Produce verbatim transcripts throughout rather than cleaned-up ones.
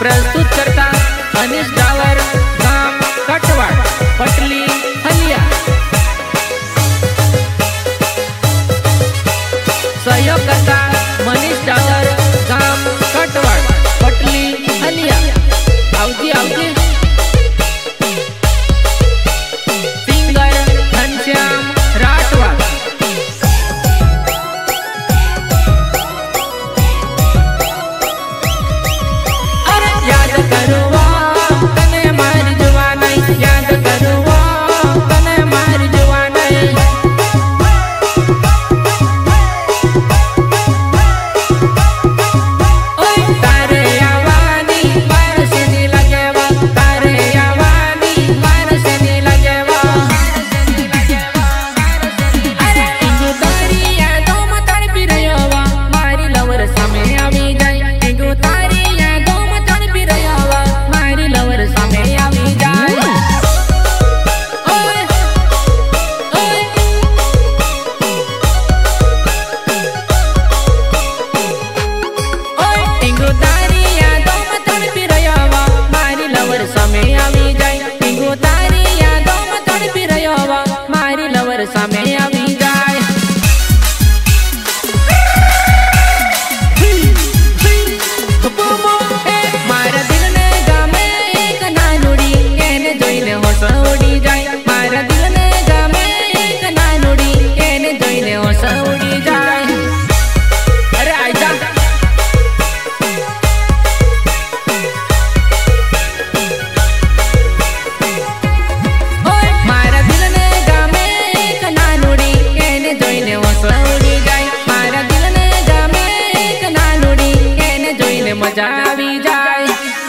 प्रस्तुत करता अनिश डावर, गाम कटवाड़, पटली हलिया। सहयोग करता मनीष डावर, गाम कटवाड़, पटली हलिया। आवती आवती सिंगर घनश्याम राठवा। याद करुआ तने मारी जवानी, याद करुआ तने मारी जवानी। ओए तारे आवानी मार से नी लगेवा, तारे आवानी मार से नी लगेवा। अरे इंगु तारी यादों में तड़पी रहियोवा, मारी लवर सामे आवी जाय। इंगु तारी यादों में तड़पी रहियोवा, मारी लवर सामे आवी जाय। ओए ओए ओए इंगु तारी यादों में तड़पी रहियोवा, मारी लवर सामे आवी जाय। इंगु तारी यादों में तड़पी रहियोवा, मारी लवर सामे आवी जाय। मारा दिल ने गामे एक नानुड़ी, एने जोईने होश उड़ी जाय। मारा दिल ने गामे एक नानुड़ी, एने जोईने होश उड़ी जाय। अरे आजा ओए मारा दिल ने गामे एक नानुड़ी, एने जोईने होश उड़ी जाय। मारा दिल ने गामे एक नानुड़ी, एने जोईने मजा आवी जाय।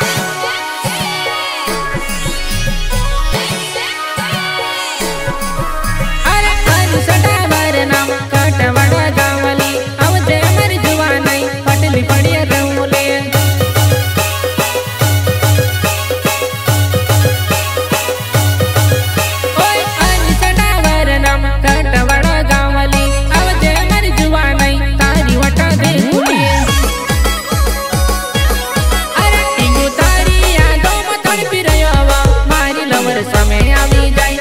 अरे अनिश डावर नाम कटवाड़ गावली, आवजे मारी जुवानी पटली पड़िया रौले। ओए अनिश डावर नाम कटवाड़ गावली, आवजे मारी जुवानी तारी वटा देखुली। अरे इंगु तारी यादों में तड़पी रहियोवा, मारी लवर सामे आवी जाय।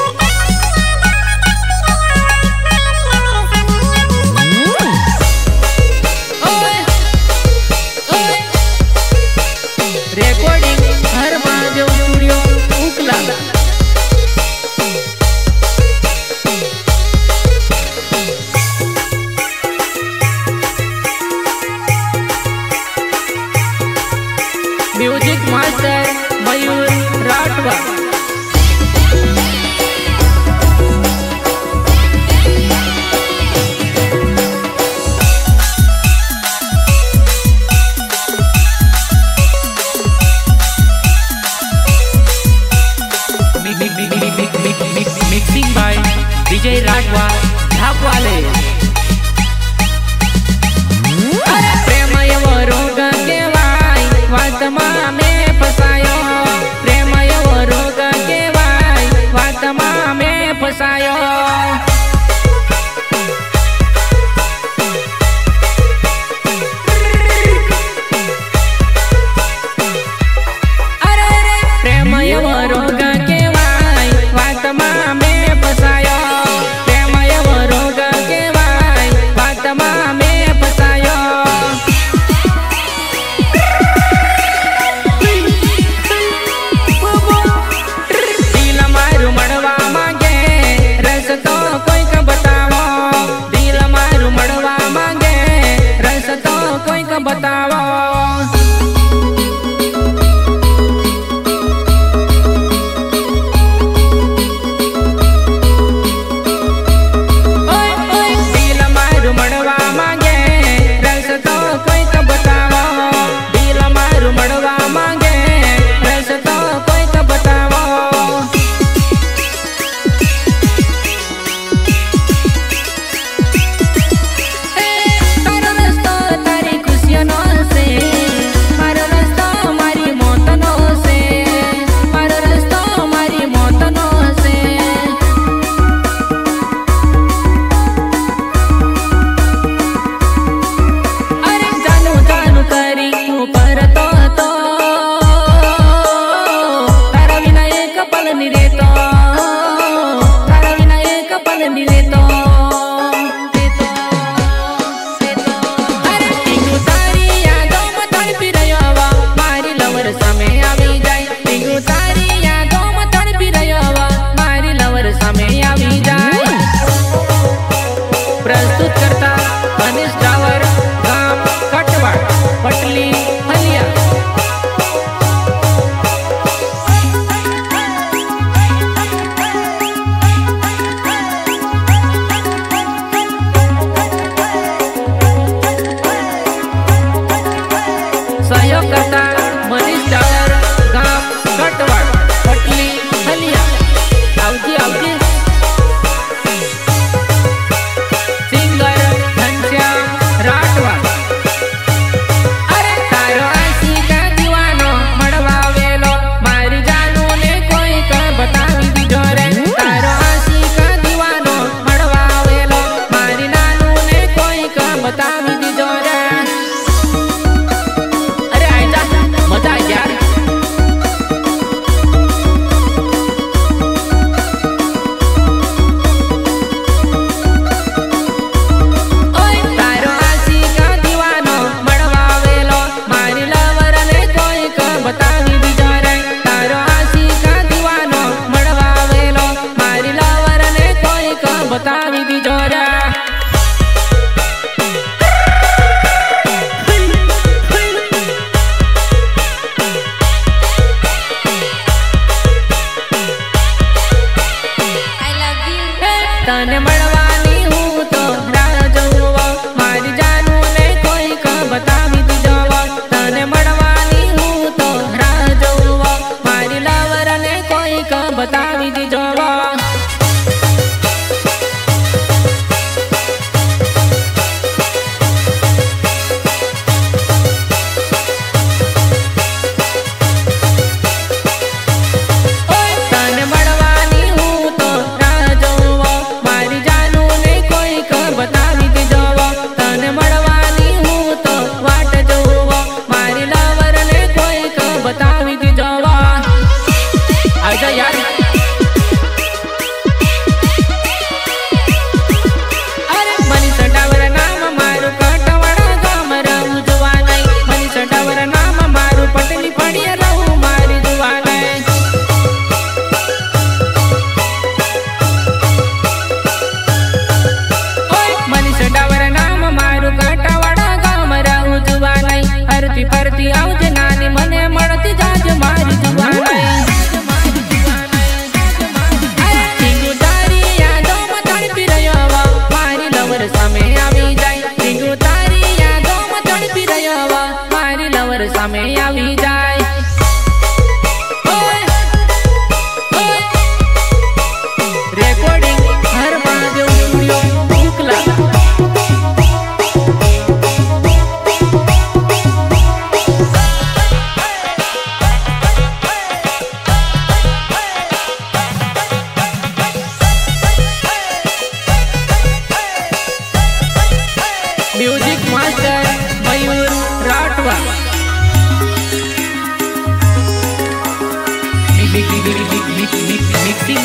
ओए ओए रेकॉर्डिंग हर महादेव स्टूडियो उकला। Music master Mayur Rathwa. Mixing by Vijay Rathwa ढाकवाले। अरे प्रेम एवो रोग केवाय, वातमा में फसायो। प्रेम एवो रोग केवाय, वातमा में फसायो। अरे रे प्रेम एवो रोग केवाय, वातमा में फसायो। प्रेम एवो रोग केवाय,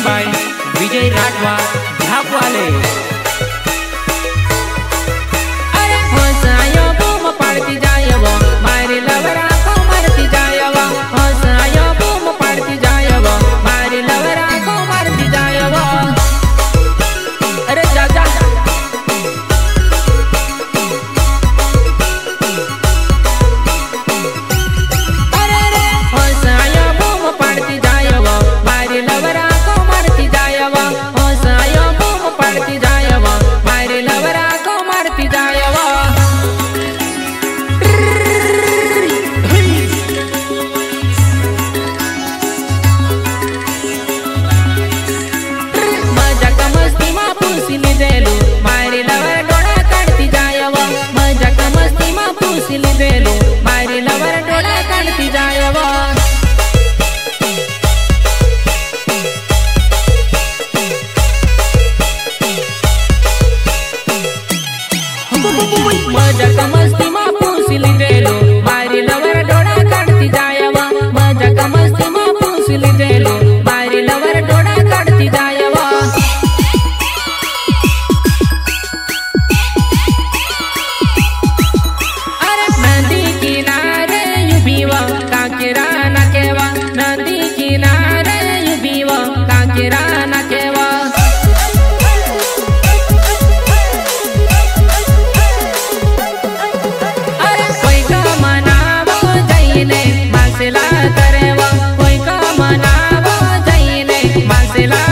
रिकॉर्डिंग बाय विजय राठवा झापवाले। अरे हसायो बूम पाडती जायव मारी लवरा को मारती जायव हसायो बूम पाडती जायव मारी लवरा को मारती जायव। अरे जा जा मजा का मस्ती मा पूसली देलो मारी लवर डोडा काढती जायवा मजा का मस्ती मा पूसली देलो मारी लवर डोडा काढती जायवा। अरे नदी किनारे युबीवा काकेरा नाकेवा नदी किनारे युबीवा काकेरा नाकेवा। मासेला करेवा कोई का मनावा जाईने मासेला